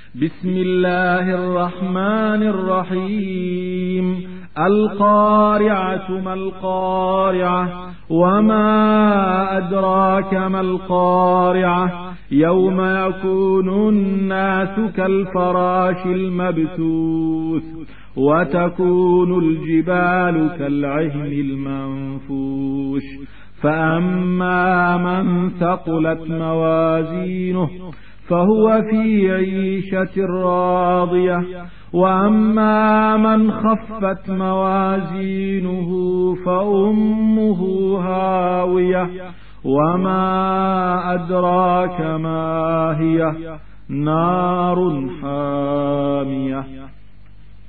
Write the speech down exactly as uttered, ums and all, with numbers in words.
بسم الله الرحمن الرحيم. القارعة ما القارعة وما أدراك ما القارعة يوم يكون الناس كالفراش المبثوث وتكون الجبال كالعهن المنفوش فأما من ثقلت موازينه فهو في عيشة راضية وأما من خفت موازينه فأمه هاوية وما أدراك ما هي نار حامية